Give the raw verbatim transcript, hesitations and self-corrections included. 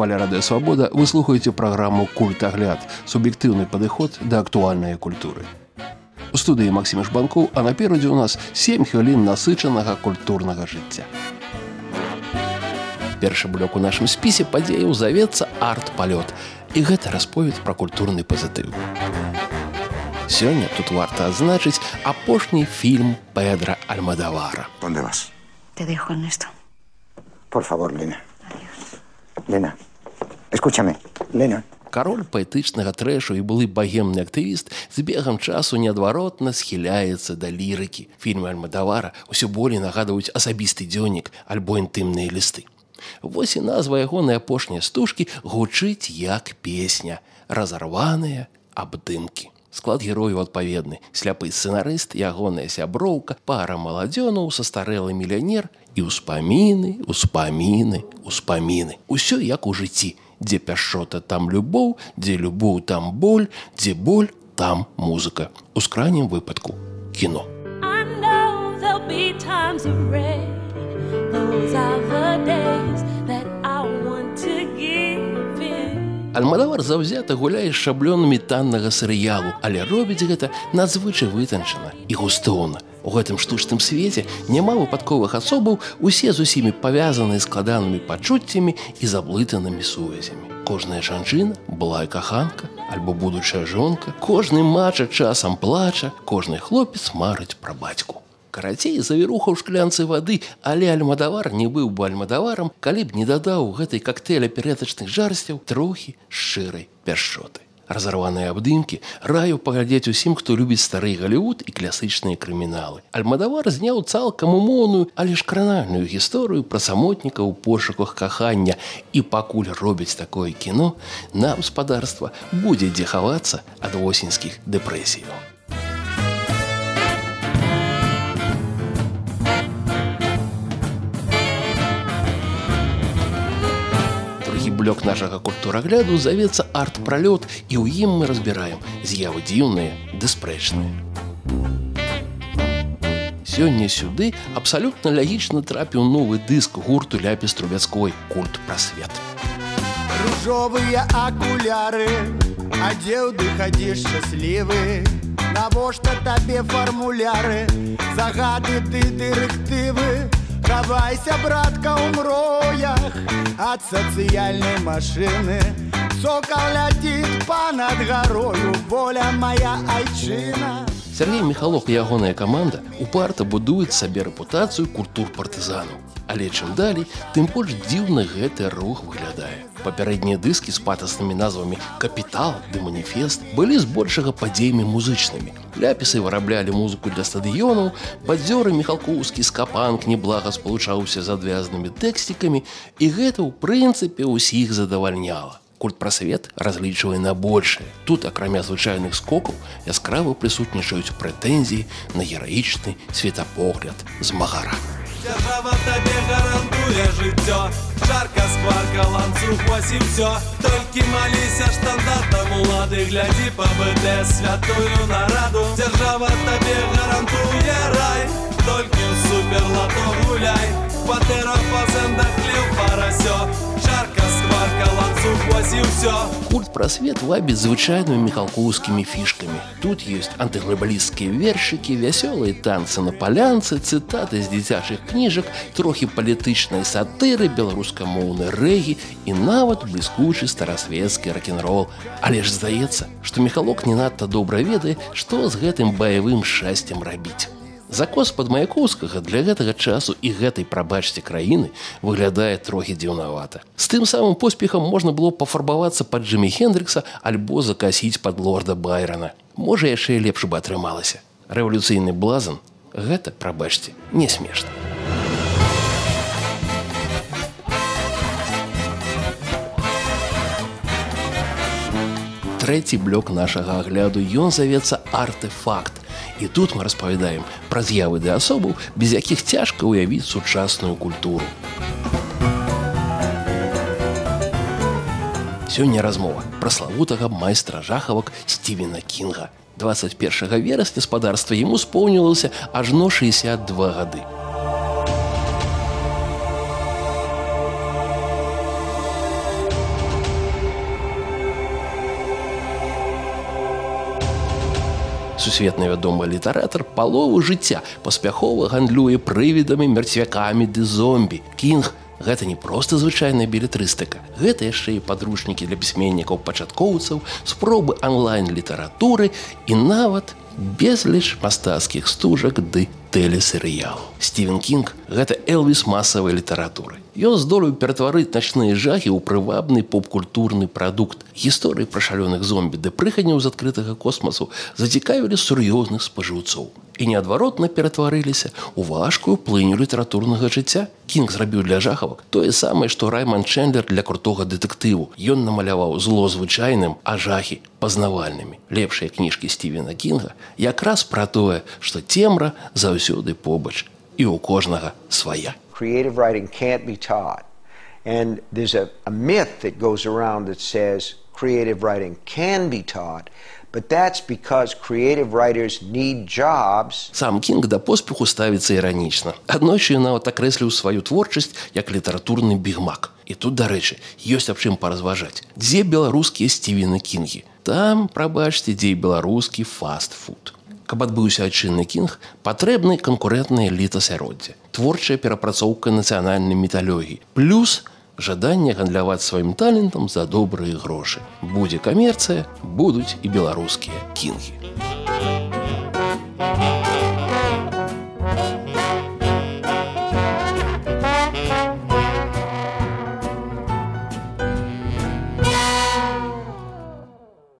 Хваля Радыё Свабода, вы слухаеце праграму «Культагляд» – суб'ектыўны падыход да актуальнай культуры. У студыі Максім Жбанкоў, а наперадзе ў нас сем хвілін насычанага культурнага жыцця. Першы блок у нашым спісе падзеяў завецца арт-палёт, і гэта расповедь пра культурны пазітыў. Сёння тут варта адзначыць апошні фільм Педро Альмодовара. ¿Dónde vas? Te dejo, Ernesto. Por favor, Lena. Adiós. Lena, escúchame. Lena. Кароль паэтычнага трэшу і былы багемны актывіст з бегам часу неадваротна схіляецца да лірыкі. Фільмы Альмодовара ўсё болей нагадваюць асабісты дзённік альбо інтымныя лісты. Вось і назва ягонай апошняй стужкі гучыць як песня «Разарваныя абдымкі». Склад герояў адпаведны. Сляпы сцэнарыст, ягоная сяброўка, пара маладзёнаў, састарэлы мільянер і ўспаміны, ўспаміны, ўспаміны. Усё як у жыцці. Дзе пяшчота, там любоў, дзе любоў, там боль, дзе боль, там музыка. У скрайнім выпадку кіно. I know there'll be times of rain. Those are the days that I want to give in. Альмодовар заўзята гуляе з шаблёнамі таннага серыялу, але робіць гэта надзвычай вытанчана і густоўна. У гэтым штучным свеце няма выпадковых асобаў, усе з усімі павязаныя складанымі пачуццямі і заблытанымі сувязямі. Кожная жанчына, былая каханка, альбо будучая жонка, кожны мача часам плача, кожны хлопец марыць пра бацьку. Карацей, завіруха ў шклянцы вады, але Альмодовар не быў бы Альмодоварам, калі б не дадаў у гэтай кактэля перэтачных жарсцяў трохі шчырай пяшчоты. Разарваныя абдымкі раю паглядзець усім, хто любіць стары Галівуд і класычныя крыміналы. Альмодовар зняў цалкам умоўную, але ж кранальную гісторыю пра самотніка ў пошуках кахання. І пакуль робіць такое кіно, нам, спадарства, будзе дзе хавацца ад восеньскіх дэпрэсіяў. Блок нашага культурагляду завецца арт-пралёт, і ў ім мы разбіраем з'явы дзіўныя ды спрэчныя. Сёння сюды абсалютна лагічна трапіў новы дыск гурту Ляпіс Трубецкой «Культ прасвет». Ружовыя акуляры, адзеў ды хадзіш шчаслівы. Навошта табе фармуляры, загады ты дырэктывы. Хавайся, братка, ў мроях ад сацыяльнай машыны. Сокал ляціць па-над гарою, воля моя айчына. Сергей Михалок і ягоная каманда упарта будуюць сабе рэпутацыю культур-партызанаў. Але чым далей, тым больш дзіўна гэты рух выглядае. Папярэднія дыскі з патаснымі назвамі «Капітал» ды «Маніфест» былі збольшага падзеямі музычнымі. Ляпісы выраблялі музыку для стадыёнаў, бадзёры міхалкоўскі скапанк неблага спалучаўся з адвязнымі тэксцікамі, і гэта, ў прынцыпе, усіх задавальняла. Культ прасвет разлічвае на большае. Тут, акрамя звычайных скокаў, яскрава прысутнічаюць прэтэнзіі на гераічны светапогляд змагара. Дзяржава табе гарантуе жыццё, жарка, скварка, ланцуг, вось і ўсё. Толькі маліся штандартам улады, глядзі па бэ дэ святую нараду. Дзяржава табе гарантуе рай, толькі ў суперлато гуляй. Патэра па зэндах ліў парасё, жарка, скварка, ланцуг, вось і ўсё. Культ прасвет вабіць звычайнымі міхалкоўскімі фішкамі. Тут ёсць антыглабалісцкія вершыкі, вясёлыя танцы на палянцы, цытаты з дзіцячых кніжак, трохі палітычнай сатыры, беларускамоўны рэгі і нават бліскучы старасвецкі рок-н-рол. Але ж здаецца, што Міхалок не надта добра ведае, што з гэтым баявым шчасцем рабіць. Закос Падмаякоўскага для гэтага часу і гэтай, прабачце, краіны выглядае трохі дзіўнавата. З тым самым поспехам можна было пафарбавацца пад Джимі Хендрыкса альбо закасіць пад лорда Байрона. Можа, яшчэ лепш бы атрымалася. Рэвалюцыйны блазан – гэта, прабачце, не смешна. Трэці блок нашага агляду, ён завецца «Артэфакт». І тут мы распавядаем пра з'явы ды асобаў, без якіх цяжка ўявіць сучасную культуру. Сёння размова пра славутага майстра жахавак Стівена Кінга. дваццаць першага верасня спадарства яму споўнілася ажно шэсцьдзесят два гады. Сусветна вядомы літаратар палову жыцця паспяхова гандлюе прывідамі, мерцвякамі ды зомбі. Кінг гэта не проста звычайная белетрыстыка. Гэта яшчэ і падручнікі для пісьменнікаў-пачаткоўцаў, спробы онлайн-літаратуры і нават безліч мастацкіх стужак ды тэлесерыялаў. Стівен Кінг – гэта Элвіс масавай літаратуры. Ён здолеў ператварыць начныя жахі ў прывабны поп-культурны прадукт. Гісторыі пра шалёных зомбі ды прыхадняў з адкрытага космасу зацікавілі сур'ёзных спажыўцоў. І неадваротна ператварыліся ў важкую плыню літаратурнага жыцця. Кінг зрабіў для жахавак тое самае, што Райман Чэндлер для крутога дэтэктыву. Ён намаляваў зло звычайным, а жахі пазнавальнымі. Лепшыя кніжкі Стівена Кінга якраз пра тое, што цемра заўсёды побач. І ў кожнага свая. Creative writing can't be taught. And there's a, a myth that goes around that says creative writing can be taught, but that's because creative writers need jobs. Сам Кінг да поспеху ставіцца іранічна. Аднойчы ён нават акрэсліў сваю творчасць як літаратурны бігмак. І тут, дарэчы, ёсць аб чым паразважаць. Дзе беларускія Стівены Кінгі? Там, прабачце, дзе і беларускі фаст-фуд. Каб адбыўся айчынны Кінг, патрэбны канкурэнтнае літасяроддзе, творчая перапрацоўка нацыянальнай міталогіі, плюс жаданне гандляваць сваім талентам за добрыя грошы. Будзе камерцыя, будуць і беларускія Кінгі.